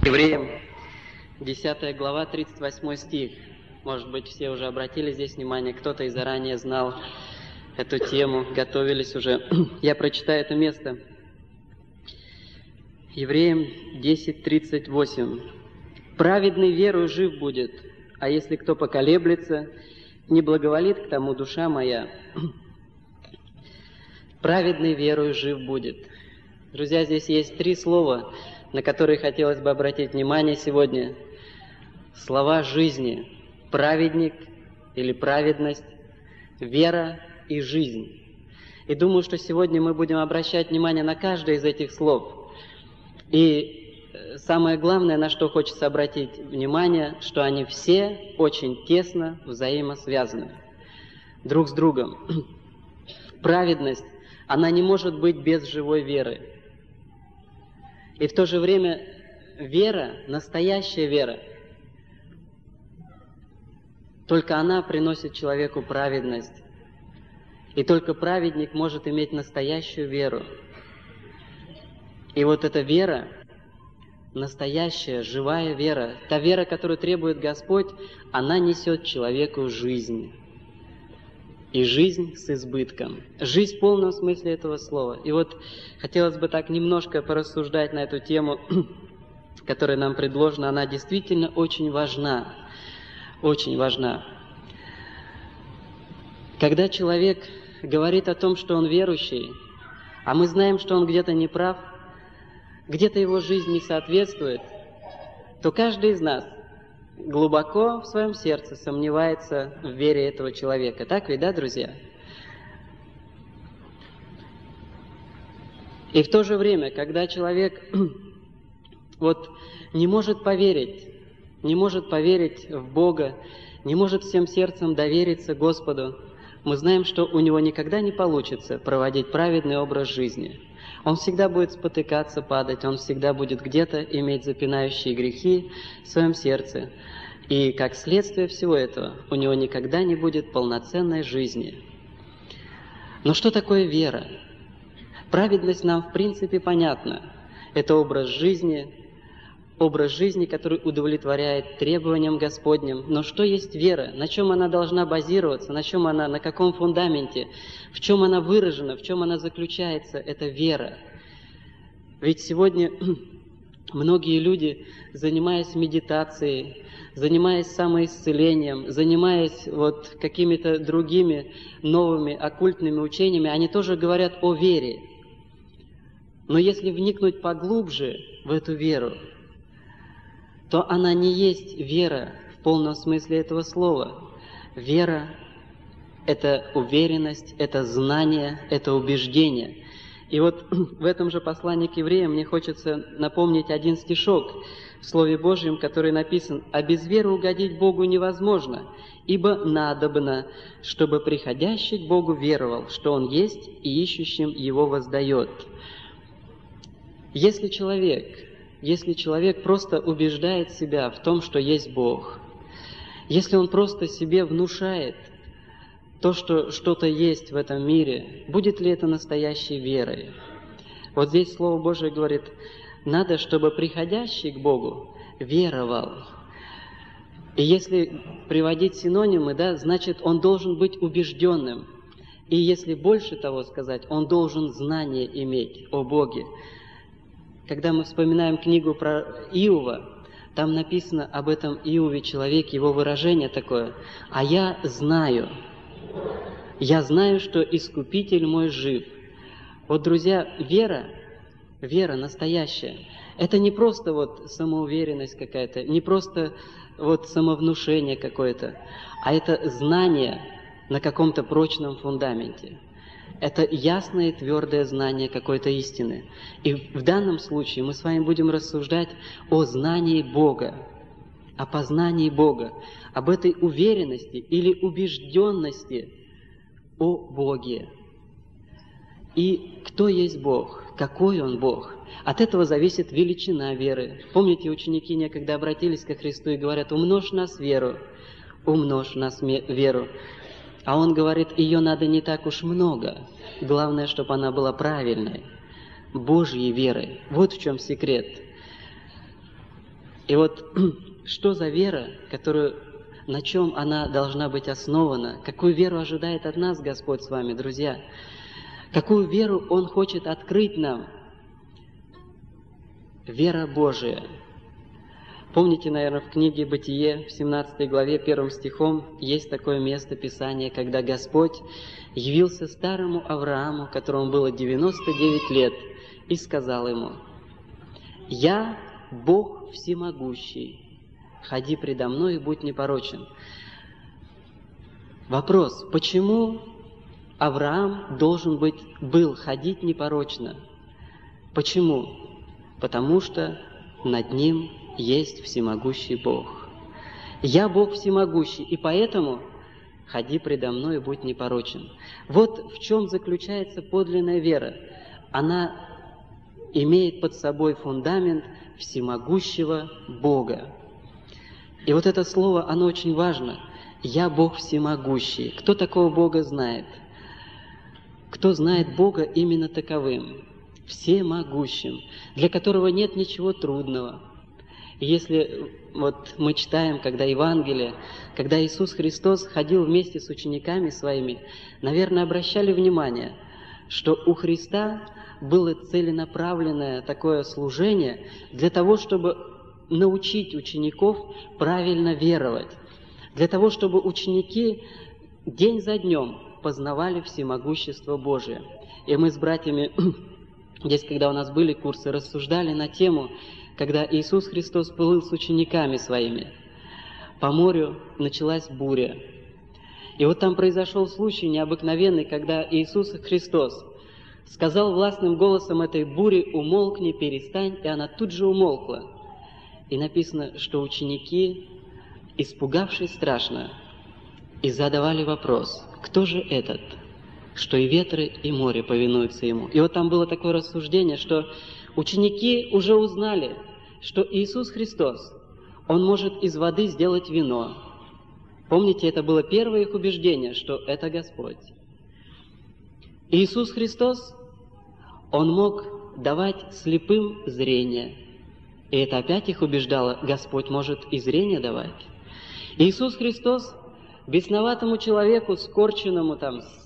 Евреям, 10 глава, 38 стих. Может быть, все уже обратили здесь внимание, кто-то и заранее знал эту тему, готовились уже. Я прочитаю это место. Евреям 10:38. «Праведный верою жив будет, а если кто поколеблется, не благоволит к тому душа моя». Праведный верою жив будет. Друзья, здесь есть три слова, на которые хотелось бы обратить внимание сегодня. Слова жизни. Праведник или праведность, вера и жизнь. И думаю, что сегодня мы будем обращать внимание на каждое из этих слов. И самое главное, на что хочется обратить внимание, что они все очень тесно взаимосвязаны друг с другом. Праведность, она не может быть без живой веры. И в то же время вера, настоящая вера, только она приносит человеку праведность. И только праведник может иметь настоящую веру. И вот эта вера, настоящая, живая вера, та вера, которую требует Господь, она несет человеку жизнь. И жизнь с избытком. Жизнь в полном смысле этого слова. И вот хотелось бы так немножко порассуждать на эту тему, которая нам предложена. Она действительно очень важна. Очень важна. Когда человек говорит о том, что он верующий, а мы знаем, что он где-то не прав, где-то его жизнь не соответствует, то каждый из нас глубоко в своем сердце сомневается в вере этого человека. Так ведь, да, друзья? И в то же время, когда человек не может поверить в Бога, не может всем сердцем довериться Господу, мы знаем, что у него никогда не получится проводить праведный образ жизни. Он всегда будет спотыкаться, падать, он всегда будет где-то иметь запинающие грехи в своем сердце. И как следствие всего этого, у него никогда не будет полноценной жизни. Но что такое вера? Праведность нам в принципе понятна. Это образ жизни, который удовлетворяет требованиям Господним. Но что есть вера? На чем она должна базироваться? На каком фундаменте? В чем она выражена? В чем она заключается? Это вера. Ведь сегодня многие люди, занимаясь медитацией, занимаясь самоисцелением, занимаясь какими-то другими новыми оккультными учениями, они тоже говорят о вере. Но если вникнуть поглубже в эту веру, то она не есть вера в полном смысле этого слова. Вера – это уверенность, это знание, это убеждение. И вот в этом же послании к евреям мне хочется напомнить один стишок в Слове Божьем, который написан: «А без веры угодить Богу невозможно, ибо надобно, чтобы приходящий к Богу веровал, что Он есть, и ищущим Его воздает». Если человек просто убеждает себя в том, что есть Бог, если он просто себе внушает то, что что-то есть в этом мире, будет ли это настоящей верой? Вот здесь Слово Божие говорит, надо, чтобы приходящий к Богу веровал. И если приводить синонимы, значит, он должен быть убежденным. И если больше того сказать, он должен знание иметь о Боге. Когда мы вспоминаем книгу про Иова, там написано об этом Иове человеке, его выражение такое: «А я знаю, что Искупитель мой жив». Вот, друзья, вера настоящая, это не просто самоуверенность какая-то, не просто самовнушение какое-то, а это знание на каком-то прочном фундаменте. Это ясное и твердое знание какой-то истины. И в данном случае мы с вами будем рассуждать о знании Бога, о познании Бога, об этой уверенности или убежденности о Боге. И кто есть Бог? Какой Он Бог? От этого зависит величина веры. Помните, ученики некогда обратились ко Христу и говорят: «Умножь нас веру, умножь нас веру». А Он говорит: ее надо не так уж много. Главное, чтобы она была правильной, Божьей верой. Вот в чем секрет. И вот что за вера, на чем она должна быть основана? Какую веру ожидает от нас Господь с вами, друзья? Какую веру Он хочет открыть нам? Вера Божия. Помните, наверное, в книге «Бытие» в 17 главе 1 стихом есть такое место Писания, когда Господь явился старому Аврааму, которому было 99 лет, и сказал ему: «Я Бог всемогущий, ходи предо мной и будь непорочен». Вопрос: почему Авраам был ходить непорочно? Почему? Потому что над ним есть всемогущий Бог. «Я Бог всемогущий, и поэтому ходи предо мной и будь непорочен». Вот в чем заключается подлинная вера. Она имеет под собой фундамент всемогущего Бога. И вот это слово, оно очень важно. «Я Бог всемогущий». Кто такого Бога знает? Кто знает Бога именно таковым? Всемогущим, для которого нет ничего трудного. И если вот мы читаем, когда Евангелие, когда Иисус Христос ходил вместе с учениками своими, наверное, обращали внимание, что у Христа было целенаправленное такое служение для того, чтобы научить учеников правильно веровать, для того, чтобы ученики день за днем познавали всемогущество Божие. И мы с братьями здесь, когда у нас были курсы, рассуждали на тему, когда Иисус Христос плыл с учениками своими. По морю началась буря. И вот там произошел случай необыкновенный, когда Иисус Христос сказал властным голосом этой бури: «Умолкни, перестань», и она тут же умолкла. И написано, что ученики, испугавшись страшно, и задавали вопрос: «Кто же этот, что и ветры, и море повинуются Ему?» И вот там было такое рассуждение, что ученики уже узнали, что Иисус Христос, Он может из воды сделать вино. Помните, это было первое их убеждение, что это Господь. Иисус Христос, Он мог давать слепым зрение. И это опять их убеждало: Господь может и зрение давать. Иисус Христос бесноватому человеку, скорченному,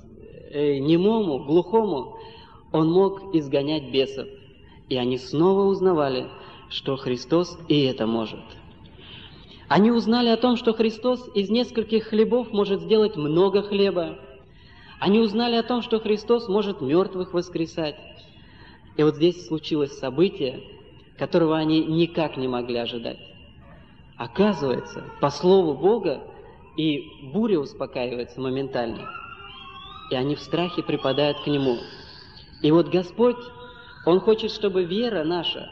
немому, глухому, Он мог изгонять бесов. И они снова узнавали, что Христос и это может. Они узнали о том, что Христос из нескольких хлебов может сделать много хлеба. Они узнали о том, что Христос может мертвых воскресать. И вот здесь случилось событие, которого они никак не могли ожидать. Оказывается, по слову Бога и буря успокаивается моментально. И они в страхе припадают к Нему. И вот Господь, Он хочет, чтобы вера наша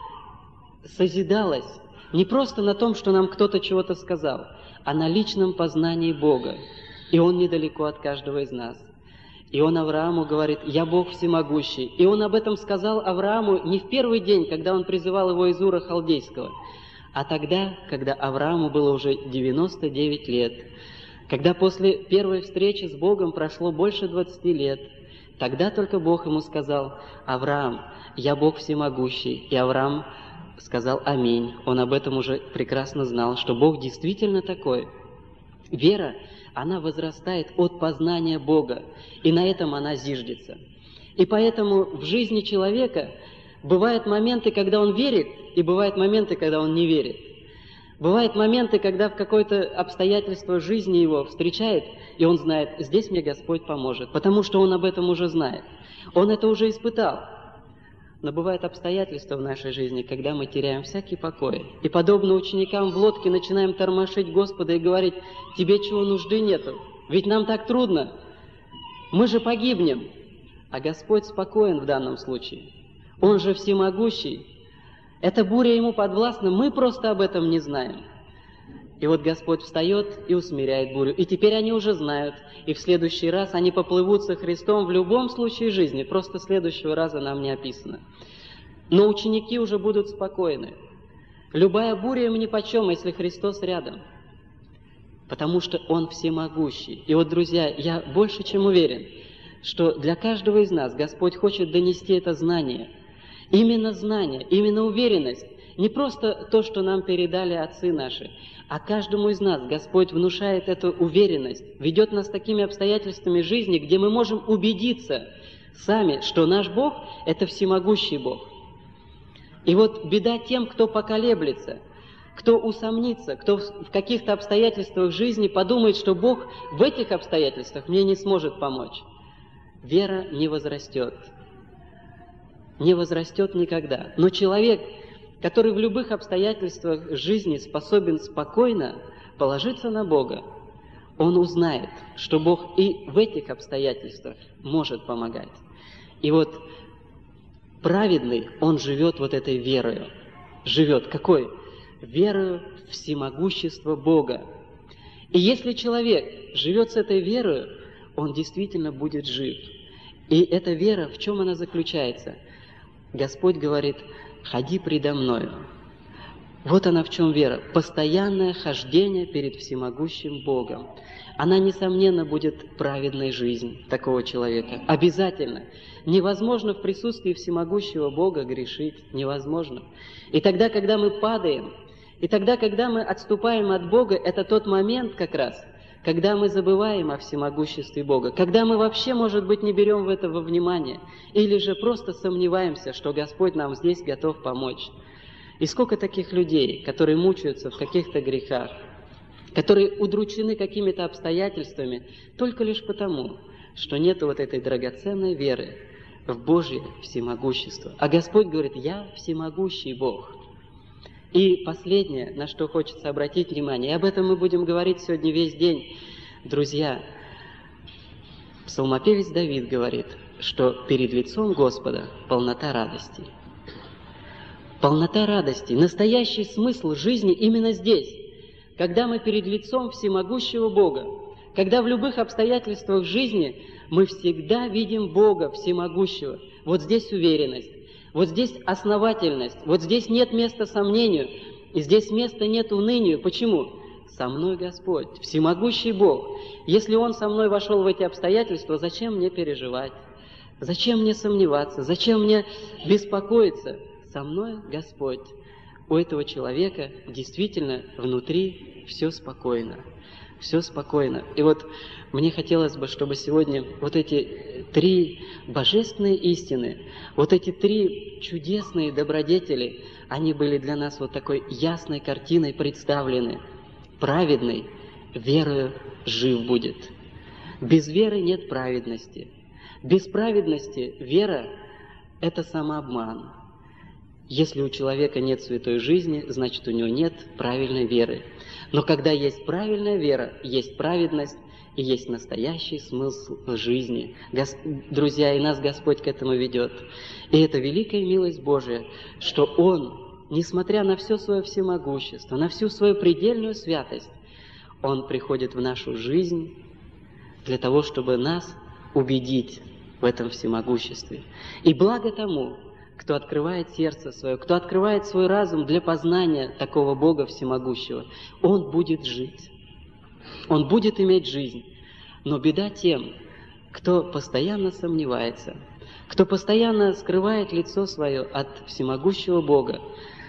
созидалась не просто на том, что нам кто-то чего-то сказал, а на личном познании Бога. И Он недалеко от каждого из нас. И Он Аврааму говорит: «Я Бог всемогущий». И Он об этом сказал Аврааму не в первый день, когда Он призывал его из Ура Халдейского, а тогда, когда Аврааму было уже 99 лет, когда после первой встречи с Богом прошло больше 20 лет, тогда только Бог ему сказал: «Авраам, я Бог всемогущий». И Авраам сказал «Аминь». Он об этом уже прекрасно знал, что Бог действительно такой. Вера, она возрастает от познания Бога, и на этом она зиждется. И поэтому в жизни человека бывают моменты, когда он верит, и бывают моменты, когда он не верит. Бывают моменты, когда в какое-то обстоятельство жизни его встречает, и он знает: здесь мне Господь поможет, потому что он об этом уже знает. Он это уже испытал. Но бывают обстоятельства в нашей жизни, когда мы теряем всякий покой. И подобно ученикам в лодке начинаем тормошить Господа и говорить: тебе чего нужды нету? Ведь нам так трудно. Мы же погибнем. А Господь спокоен в данном случае. Он же всемогущий. Эта буря Ему подвластна, мы просто об этом не знаем. И вот Господь встает и усмиряет бурю. И теперь они уже знают. И в следующий раз они поплывут со Христом в любом случае жизни. Просто следующего раза нам не описано. Но ученики уже будут спокойны. Любая буря им нипочем, если Христос рядом. Потому что Он всемогущий. И вот, друзья, я больше чем уверен, что для каждого из нас Господь хочет донести это знание. Именно знание, именно уверенность. не просто то, что нам передали отцы наши, а каждому из нас Господь внушает эту уверенность, ведет нас такими обстоятельствами жизни, где мы можем убедиться сами, что наш Бог – это всемогущий Бог. И вот беда тем, кто поколеблется, кто усомнится, кто в каких-то обстоятельствах жизни подумает, что Бог в этих обстоятельствах мне не сможет помочь. Вера не возрастет. Не возрастет никогда. Но человек, который в любых обстоятельствах жизни способен спокойно положиться на Бога, он узнает, что Бог и в этих обстоятельствах может помогать. И вот праведный, он живет вот этой верою. Живет какой? Верою в всемогущество Бога. И если человек живет с этой верою, он действительно будет жив. И эта вера, в чем она заключается? Господь говорит: «Ходи предо мною». Вот она в чем вера. Постоянное хождение перед всемогущим Богом. Она, несомненно, будет праведной жизнью такого человека. Обязательно. Невозможно в присутствии всемогущего Бога грешить. Невозможно. И тогда, когда мы падаем, и тогда, когда мы отступаем от Бога, это тот момент как раз, когда мы забываем о всемогуществе Бога, когда мы вообще, может быть, не берем в это во внимание, или же просто сомневаемся, что Господь нам здесь готов помочь. И сколько таких людей, которые мучаются в каких-то грехах, которые удручены какими-то обстоятельствами только лишь потому, что нет вот этой драгоценной веры в Божье всемогущество. А Господь говорит: «Я всемогущий Бог». И последнее, на что хочется обратить внимание, и об этом мы будем говорить сегодня весь день, друзья. Псалмопевец Давид говорит, что перед лицом Господа полнота радости. Полнота радости, настоящий смысл жизни именно здесь, когда мы перед лицом всемогущего Бога, когда в любых обстоятельствах жизни мы всегда видим Бога всемогущего. Вот здесь уверенность. Вот здесь основательность, вот здесь нет места сомнению, и здесь места нет унынию. Почему? Со мной Господь, всемогущий Бог. Если Он со мной вошел в эти обстоятельства, зачем мне переживать? Зачем мне сомневаться? Зачем мне беспокоиться? Со мной Господь. У этого человека действительно внутри все спокойно. Все спокойно. И вот мне хотелось бы, чтобы сегодня вот эти 3 божественные истины, вот эти 3 чудесные добродетели, они были для нас вот такой ясной картиной представлены. Праведный верою жив будет. Без веры нет праведности. Без праведности вера – это самообман. Если у человека нет святой жизни, значит, у него нет правильной веры. Но когда есть правильная вера, есть праведность и есть настоящий смысл жизни. Друзья, и нас Господь к этому ведет. И это великая милость Божия, что Он, несмотря на все свое всемогущество, на всю свою предельную святость, Он приходит в нашу жизнь для того, чтобы нас убедить в этом всемогуществе. И благо тому, кто открывает сердце свое, кто открывает свой разум для познания такого Бога всемогущего, он будет жить. Он будет иметь жизнь. Но беда тем, кто постоянно сомневается, кто постоянно скрывает лицо свое от всемогущего Бога,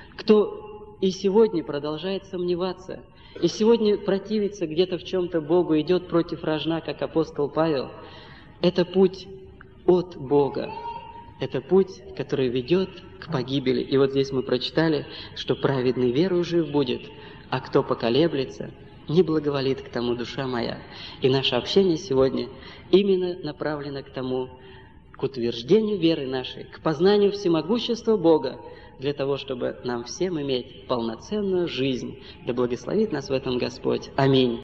кто и сегодня продолжает сомневаться, и сегодня противится где-то в чем-то Богу, идет против рожна, как апостол Павел, это путь от Бога. Это путь, который ведет к погибели. И вот здесь мы прочитали, что праведный верою жив будет, а кто поколеблется, не благоволит к тому душа моя. И наше общение сегодня именно направлено к тому, к утверждению веры нашей, к познанию всемогущества Бога, для того, чтобы нам всем иметь полноценную жизнь. Да благословит нас в этом Господь. Аминь.